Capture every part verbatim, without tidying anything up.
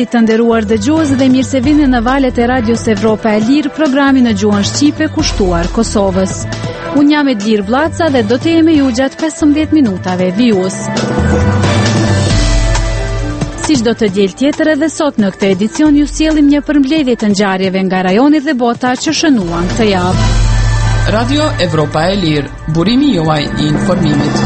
mëngjesit të nderuar dëgjues dhe mirë se vini në valët e Radios Evropa e Lirë, programi në gjuhën shqipe kushtuar Kosovës. Unë jam Edlir Vllaca dhe do të jemi ju gjatë pesëmbëdhjetë minutave vijus. Si çdo të diel tjetër edhe sot në këtë edicion ju sjellim një përmbledhje të ngjarjeve nga rajoni dhe bota që shënuan këtë javë. Radio Evropa e Lirë, burimi juaj i informimit.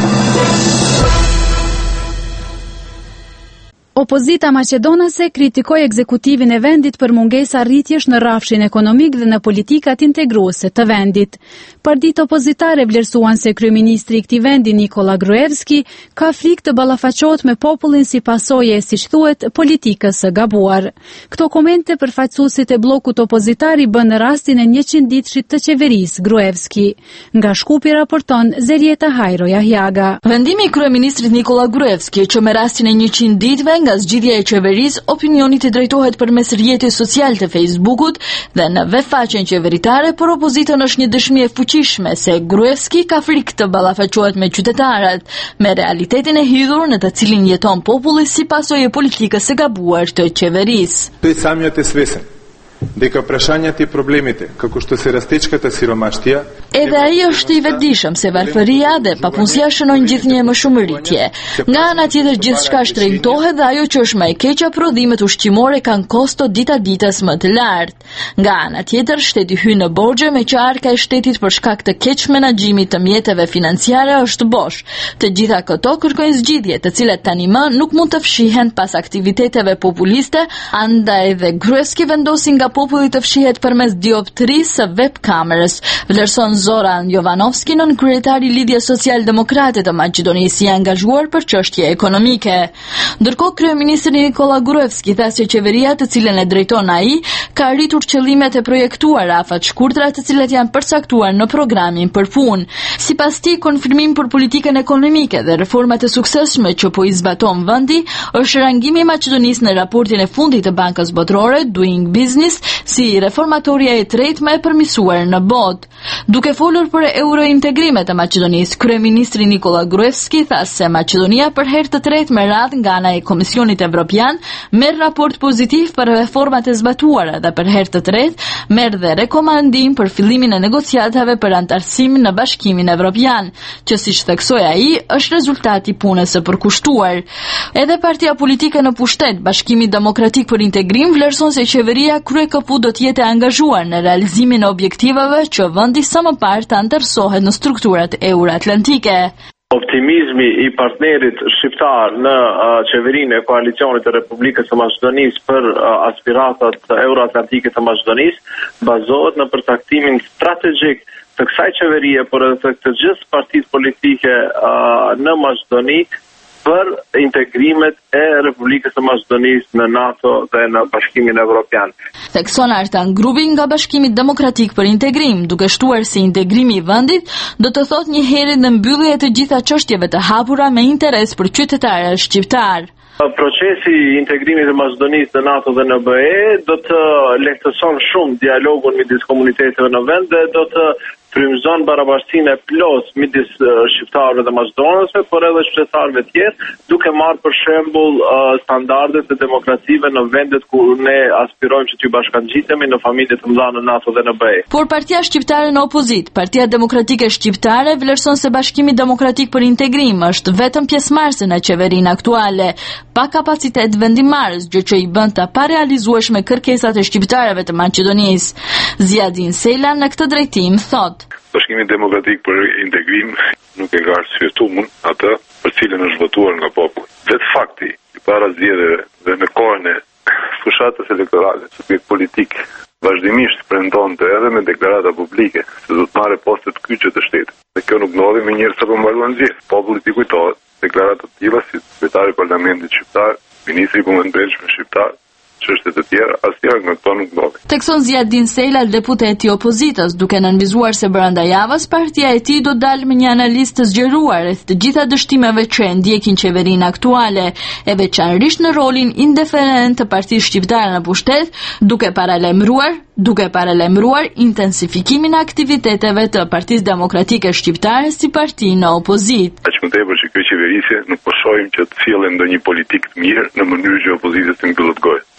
Opozita maqedonase kritikoi ekzekutivin e vendit për mungesë arritjesh në rrafshin ekonomik dhe në politikat integruese të vendit. Partitë opozitare vlerësuan se kryeministri i këtij vendi Nikola Gruevski ka frikë të ballafaqohet me popullin si pasojë e, siç thuhet, politikës së gabuar. Këto komente përfaqësuesit e bllokut opozitar i bën në rastin e njëqind ditëshit të qeverisë Gruevski. Nga Shkupi raporton Zerieta Hajro Jahjaga. Vendimi i kryeministrit Nikola Gruevski që me rastin e njëqind ditëve nga zgjidhja e qeverisë, opinionit i drejtohet përmes rrjetit social të Facebookut dhe në vetfaqen qeveritare, por opozitën është një dëshmi e fuqishme se Gruevski ka frikë të ballafaqohet me qytetarët, me realitetin e hidhur në të cilin jeton populli si pasojë e politikës së gabuar të qeverisë. To i samjët e svesën. Дека прашањата и проблемите, како што се растечката сиромаштија, edhe ai është i vetëdijshëm se varfëria dhe papunësia shënojnë gjithnjë më shumë rritje. Nga ana tjetër gjithçka shtrenjtohet dhe ajo që është më e keqja, prodhimet ushqimore kanë kosto dita ditës më të lartë. Nga ana tjetër shteti hyn në borxhe me që arka e shtetit për shkak të keq menaxhimit të mjeteve financiare është bosh. Të gjitha këto kërkojnë zgjidhje, të cilat tani më nuk mund të fshihen pas aktiviteteve populiste, andaj dhe Gruevski vendosi nga populli të fshihet përmes dioptrisë së webkamerës, vlerëson Zoran Jovanovski, nën kryetari i Lidhjes Social-Demokrate të Maqedonisë, i angazhuar për çështje ekonomike. Ndërkohë kryeministri Nikola Gruevski tha se qeveria të cilën e drejton ai ka arritur qëllimet e projektuara afat shkurtra të cilat janë përcaktuar në programin për punë. Sipas tij, konfirmim për politikën ekonomike dhe reformat e suksesshme që po i zbaton vendi është rangimi i Maqedonisë në raportin e fundit të Bankës Botërore Doing Business si reformatoria e tretë më e përmirësuar në botë. Duke folur për eurointegrimet e Maqedonisë, kryeministri Nikola Gruevski tha se Maqedonia për herë të tretë me radhë nga ana e Komisionit Evropian merr raport pozitiv për reformat e zbatuara dhe për herë të tretë merr dhe rekomandim për fillimin e negociatave për antarësim në Bashkimin Evropian, që siç theksoi ai është rezultati i punës së përkushtuar. Edhe partia politike në pushtet, Bashkimi Demokratik për Integrim, vlerëson se qeveria krye-k-pu do të jetë e angazhuar në realizimin e objektivave që vendi sa më parë të antarësohet në strukturat euroatlantike. Optimizmi i partnerit shqiptar në uh, qeverinë e koalicionit të Republikës së Maqedonisë për uh, aspiratat euroatlantike të Maqedonisë bazohet në përcaktimin strategjik të kësaj qeverie, por edhe të, të gjithë partitë politike uh, në Maqedoni për integrimet e Republikës së Maqedonisë në NATO dhe në Bashkimin Evropian. Thekson Artan Grubi nga Bashkimi Demokratik për Integrim, duke shtuar se integrimi i vendit do të thotë një herë në mbyllje të gjitha çështjeve të hapura me interes për qytetarët shqiptar. Procesi i integrimit të Maqedonisë në NATO dhe në B E do të lehtëson shumë dialogun midis komuniteteve në vend dhe do të frymëzon barabashtinë e plot midis uh, shqiptarëve dhe maqedonësve, por edhe qytetarëve tjerë, duke marrë për shembull uh, standardet e demokracive në vendet ku ne aspirojmë që të bashkangjitemi në familje të mëdha në NATO dhe në B E. Por partia shqiptare në opozit, Partia Demokratike Shqiptare, vlerëson se Bashkimi Demokratik për Integrim është vetëm pjesëmarrëse në qeverinë aktuale, pa kapacitet vendimarrës, gjë që i bën të parealizueshme kërkesat e shqiptarëve të Maqedonisë. Ziadin Sela në këtë drejtim thotë: Bashkimi Demokratik për Integrim nuk e ka arsyetuar atë për cilën është votuar nga populli. Vetë fakti i para zgjedhjeve dhe në kohën e fushatës elektorale, subjekt politik vazhdimisht premtonte edhe me deklarata publike se do të marrë poste të kyçe të shtetit. Dhe kjo nuk ndodhi me njerëz apo mbaruan zgjedhje. Populli i kujtohet deklarata të tilla si sekretari i Parlamentit shqiptar, ministri i kombëtarëve shqiptar, çështje të tjera, asnjëra nga këto nuk ndodhi. Tekson Ziadin Sejlal, deputeti i opozitës, duke nënvizuar se brenda javës partia e tij do dalë me një analizë të zgjeruar rreth të gjitha dështimeve që e ndjekin qeverinë aktuale, e veçanërisht në rolin indiferent të Partisë Shqiptare në pushtet, duke paralajmëruar, duke paralajmëruar intensifikimin e aktiviteteve të Partisë Demokratike Shqiptare si parti në opozitë. Aq më tepër që kjo qeverisje nuk po shohim që të cilën ndonjë politik të mirë në mënyrë që opozita të mbyllet gojë.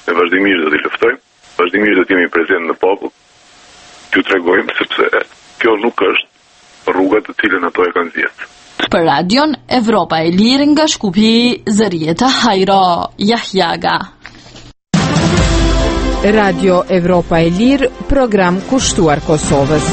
Ne vazhdimisht do t'i luftojmë, vazhdimisht do t'jemi prezent në popull, t'ju tregojmë sepse kjo nuk është rruga të cilën ato e kanë zgjedhur. Për Radion Evropa e Lirë nga Shkupi, Zërieta Hajro Jahjaga. Radio Evropa e Lirë, program kushtuar Kosovës.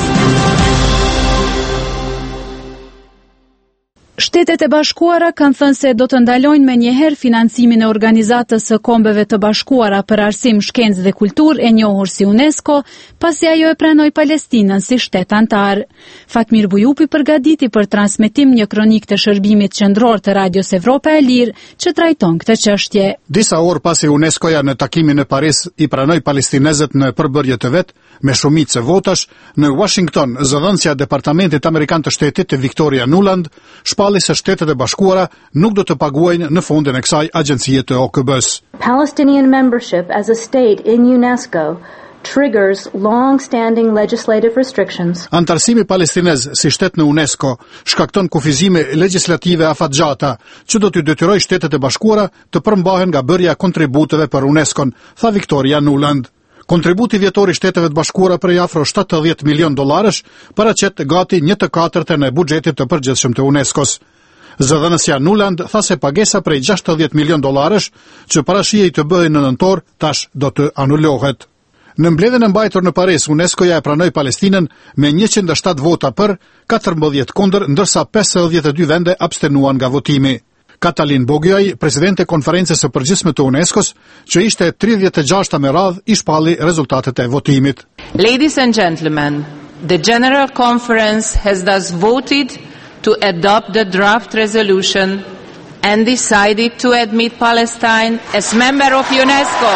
Shtetet e Bashkuara kanë thënë se do të ndalojnë me njëherë financimin e Organizatës së Kombeve të Bashkuara për Arsim, Shkencë dhe Kulturë e njohur si UNESCO, pasi ajo e pranoi Palestinën si shtet antar. Fatmir Bujupi përgatiti për transmetim një kronik të shërbimit qendror të Radios Evropa e Lirë që trajton këtë çështje. Disa orë pasi UNESCO-ja në takimin e Paris i pranoi palestinezët në përbërje të vet me shumicë votash, në Washington, zëdhënësja e Departamentit Amerikan të Shtetit Victoria Nuland shpalli se Shtetet e Bashkuara nuk do të paguajnë në fondin e kësaj agjencie të O K B-s. Palestinian membership as a state in UNESCO triggers long-standing legislative restrictions. Antarësimi palestinez si shtet në UNESCO shkakton kufizime legjislative afatgjata që do t'y detyrojë Shtetet e Bashkuara të përmbahen nga bërja e kontributeve për UNESCO-n, tha Victoria Nuland. Kontributi vjetor i Shteteve të Bashkuara prej afro shtatëdhjetë milion dollarësh paraqet gati një të katërtën e buxhetit të përgjithshëm të UNESCO-s. Zëdhënësja Nuland tha se pagesa prej gjashtëdhjetë milion dollarësh që parashihej të bëhej në nëntor tash do të anulohet. Në mbledhjen e mbajtur në Paris, UNESCO-ja e pranoi Palestinën me njëqind e shtatë vota për, katërmbëdhjetë kundër, ndërsa pesëdhjetë e dy vende abstenuan nga votimi. Katalin Bogjaj, presidente e konferencës së përgjithshme të UNESCO-s, që ishte tridhjetë e gjashta me radhë, i shpalli rezultatet e votimit. Ladies and gentlemen, the General Conference has thus voted to adopt the draft resolution and decided to admit Palestine as member of UNESCO.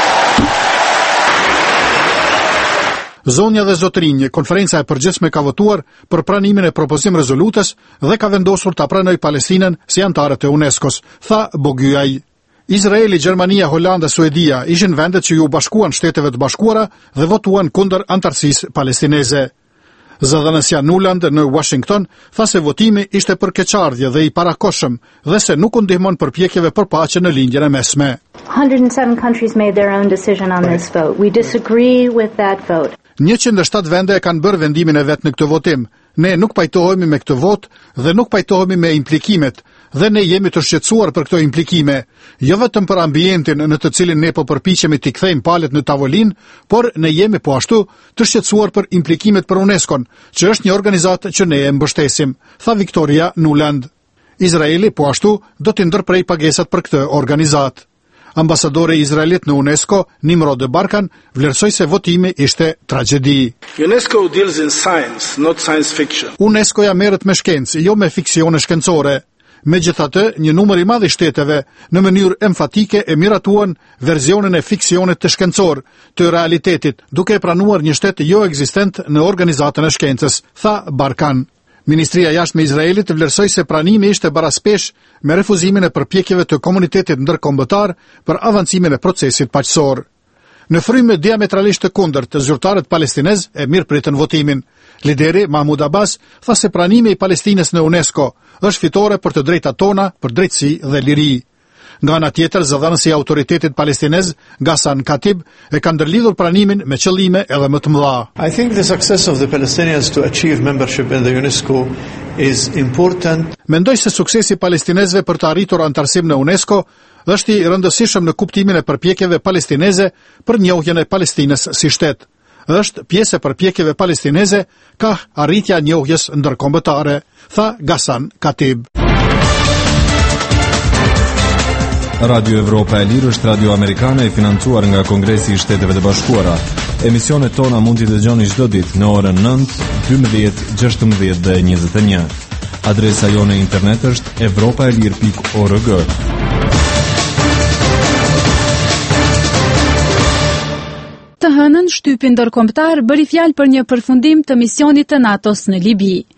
Zonja dhe zotërinj, konferenca e përgjithshme ka votuar për pranimin e propozim rezolutës dhe ka vendosur ta pranojë Palestinën si antare të UNESCO-s, tha Bogjaj. Izraeli, Gjermania, Holanda, Suedia ishin vendet që ju bashkuan Shteteve të Bashkuara dhe votuan kundër antarësisë palestineze. Zëdhënësja Nuland në Washington tha se votimi ishte për keqardhje dhe i parakoshëm dhe se nuk u ndihmon përpjekjeve për paqe në lindjen e mesme. one hundred seven countries made their own decision on this vote. We disagree with that vote. njëqind e shtatë vende e kanë bërë vendimin e vet në këtë votim. Ne nuk pajtohemi me këtë vot dhe nuk pajtohemi me implikimet dhe ne jemi të shqetësuar për këto implikime, jo vetëm për ambientin në të cilin ne po përpiqemi t'i kthejmë palët në tavolinë, por ne jemi po ashtu të shqetësuar për implikimet për UNESCO-n, që është një organizatë që ne e mbështesim, tha Victoria Nuland. Izraeli po ashtu do të ndërprej pagesat për këtë organizatë. Ambasadore izraelit në UNESCO, Nimrod Barkan, vlerësoi se votimi ishte tragjedi. UNESCO deals in science, not science fiction. UNESCO-ja merret me shkencë, jo me fiksione shkencore. Megjithatë, një numër i madh i shteteve në mënyrë emfatike e miratuan versionin e fiksionit të shkencor të realitetit, duke e pranuar një shtet jo ekzistent në organizatën e shkencës, tha Barkan. Ministria jashtme e Izraelit vlerësoi se pranimi ishte baraspesh me refuzimin e përpjekjeve të komunitetit ndërkombëtar për avancimin e procesit paqësor. Në frymë diametralisht të kundërt, zyrtarët palestinez e mirëpritën votimin. Lideri Mahmud Abbas tha se pranimi i Palestinës në UNESCO është fitore për të drejtat tona, për drejtësi dhe liri. Nga ana tjetër, zëdhënësi i autoritetit palestinez, Ghassan Khatib, e ka ndërlidhur pranimin me qëllime edhe më të mëdha. I think the success of the Palestinians to achieve membership in the UNESCO is important. Mendoj se suksesi i palestinezëve për të arritur antarësim në UNESCO është i rëndësishëm në kuptimin e përpjekjeve palestineze për njohjen e Palestinës si shtet. Është pjesë e përpjekjeve palestineze ka arritja e njohjes ndërkombëtare, tha Ghassan Khatib. Radio Evropa e Lirë është radio amerikane e financuar nga Kongresi i Shteteve të Bashkuara. Emisionet tona mund t'i dëgjoni çdo ditë në orën nëntë, dymbëdhjetë, gjashtëmbëdhjetë dhe njëzet e një. Adresa jone e internet është evropaelir pikë org. Të hënën, shtypi ndërkombëtar bëri fjalë për një përfundim të misionit të NATO-s në Libi.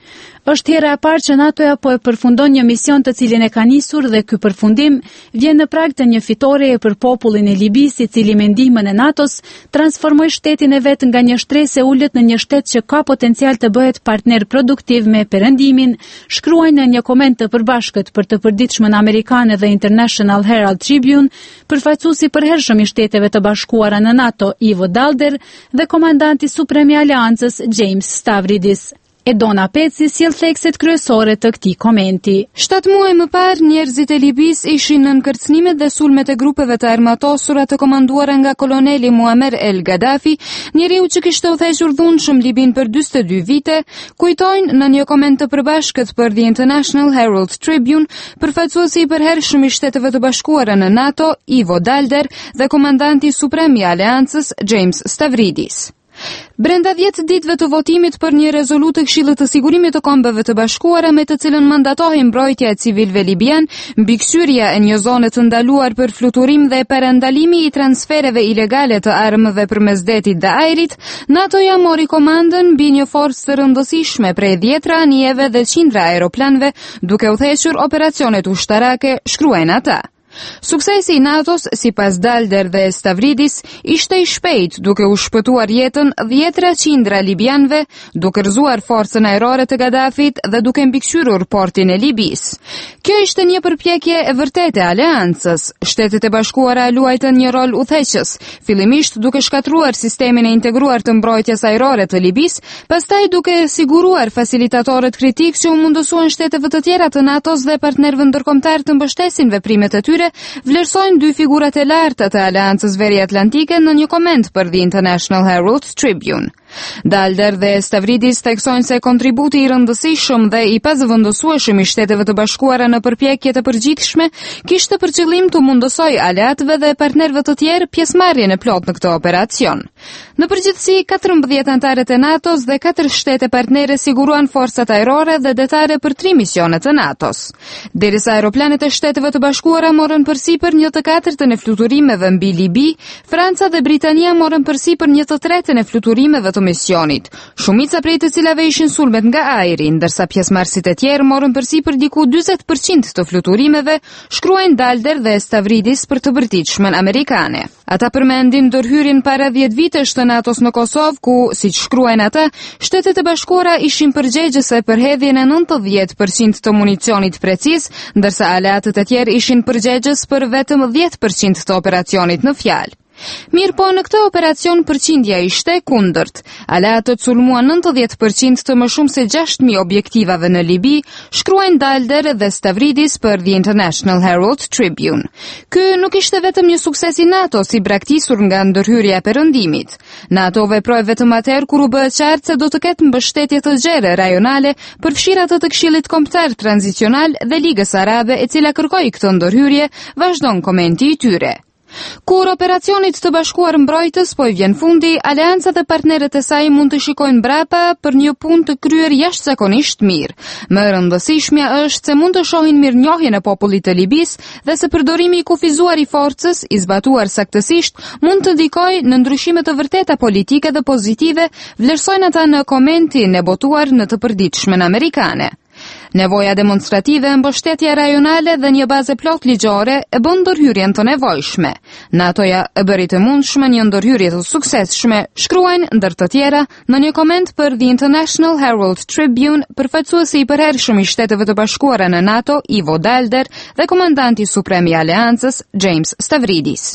Është hera e parë që NATO-ja po e përfundon një mision të cilin e ka nisur dhe ky përfundim vjen në prag të një fitoreje për popullin e Libisë, i cili me ndihmën e NATO-s transformoi shtetin e vet nga një shtresë e ulët në një shtet që ka potencial të bëhet partner produktiv me perëndimin, shkruajnë në një koment të përbashkët për të përditshmën amerikane dhe International Herald Tribune, përfaqësuesi përhershëm i Shteteve të Bashkuara në NATO, Ivo Dalder, dhe komandanti suprem i Aleancës, James Stavridis. Edona Peci sjell thekset kryesore të këtij komenti. Shtatë muaj më parë, njerëzit e Libisë ishin në kërcënimet dhe sulmet e grupeve të armatosura të komanduara nga koloneli Muammar el Gaddafi, njeriu që kishte udhëhequr dhunshëm Libin për dyzet e dy vite, kujtojnë në një koment të përbashkët për The International Herald Tribune, përfaqësuesi i përhershëm i Shteteve të Bashkuara në NATO, Ivo Dalder, dhe komandanti suprem i Aleancës, James Stavridis. Brenda dhjetë ditëve të votimit për një rezolutë të Këshillit të Sigurimit të Kombeve të Bashkuara me të cilën mandatohej mbrojtja e civilëve libian, mbikëqyrja e një zone të ndaluar për fluturim dhe parandalimi i transfereve ilegale të armëve përmes detit dhe ajrit, NATO-ja mori komandën mbi një forcë të rëndësishme prej dhjetra anijeve dhe qindra aeroplanëve, duke udhëhequr operacionet ushtarake, shkruajnë ata. Suksesi i NATO-s, sipas Dalder dhe Stavridis, ishte i shpejt, duke u shpëtuar jetën dhjetra qindra libianëve, duke rrëzuar forcën ajrore të Gaddafit dhe duke mbikëqyrur portin e Libisë. Kjo ishte një përpjekje e vërtetë e Aleancës. Shtetet e Bashkuara luajtën një rol udhëheqës, fillimisht duke shkatruar sistemin e integruar të mbrojtjes ajrore të Libisë, pastaj duke siguruar facilitatorët kritik që u mundësuan shteteve të tjera të NATO-s dhe partnerëve ndërkombëtar të mbështesin veprimet e tyre, vlerësojnë dy figurat e larta të Aleancës Veriatlantike në një koment për The International Herald Tribune. Dalder dhe Stavridis theksojnë se kontributi i rëndësishëm dhe i pazëvendësueshëm i Shteteve të Bashkuara në përpjekje të përgjithshme kishte për qëllim të mundësojë aleatëve dhe partnerëve të tjerë pjesëmarrjen e plotë në këtë operacion. Në përgjithësi, katërmbëdhjetë anëtarët e NATO-s dhe katër shtete partnere siguruan forcat ajrore dhe detare për tri misione të NATO-s. Derisa aeroplanet e Shteteve të Bashkuara morën përsipër një të katërtën e fluturimeve mbi Libi, Franca dhe Britania morën përsipër një të tretën e fluturimeve të misionit, shumica prej të cilave ishin sulmet nga ajri, ndërsa pjesëmarrësit e tjerë morën përsipër diku dyzet përqind të fluturimeve, shkruajnë Dalder dhe Stavridis për të bërtitshmën amerikane. Ata përmendin ndërhyrjen para dhjetë vitesh të NATO-s në Kosovë, ku, siç shkruajnë ata, Shtetet e Bashkuara ishin përgjegjëse për hedhjen e nëntëdhjetë përqind të municionit preciz, ndërsa aleatët e tjerë ishin përgjegjës për vetëm dhjetë përqind të operacionit në fjalë. Mirë po, në këtë operacion përqindja ishte kundërt. Aleatët sulmuan nëntëdhjetë përqind të më shumë se gjashtë mijë objektivave në Libi, shkruajnë Dalder dhe Stavridis për The International Herald Tribune. Ky nuk ishte vetëm një sukses i NATO si braktisur nga ndërhyrja e perëndimit. NATO veproi vetëm atëherë kur u bë qartë se do të ketë mbështetje të gjerë rajonale për fshirat të Këshillit Kombëtar Tranzicional dhe Ligës Arabe, e cila kërkoi këtë ndërhyrje, vazhdon komenti i tyre. Kur operacionit të bashkuar mbrojtës po i vjen fundi, Aleanca dhe partnerët e saj mund të shikojnë brapa për një punë të kryer jashtëzakonisht mirë. Më e rëndësishmja është se mund të shohin mirënjohjen e popullit të Libisë dhe se përdorimi i kufizuar i forcës, i zbatuar saktësisht, mund të ndikojë në ndryshime të vërteta politike dhe pozitive, vlerësojnë ata në komentin e botuar në të përditshmen amerikane. Nevoja demonstrative, mbështetja rajonale dhe një bazë plot ligjore e bën ndërhyrjen të nevojshme. NATO-ja e bëri të mundshme një ndërhyrje të suksesshme, shkruajnë ndër të tjera në një koment për The International Herald Tribune, përfaqësuesi i përhershëm i Shteteve të Bashkuara në NATO, Ivo Dalder, dhe komandanti suprem i Aleancës, James Stavridis.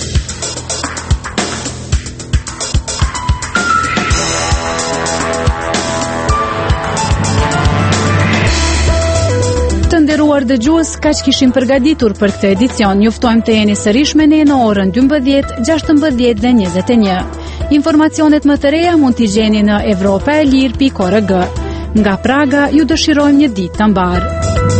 Të nderuar dëgjues, kaq kishim përgatitur për këtë edicion. Ju ftojmë të jeni sërish me ne në orën dymbëdhjetë, gjashtëmbëdhjetë dhe njëzet e një. Informacionet më të reja mund t'i gjeni në evropaelir pikë org. Nga Praga ju dëshirojmë një ditë të mbarë.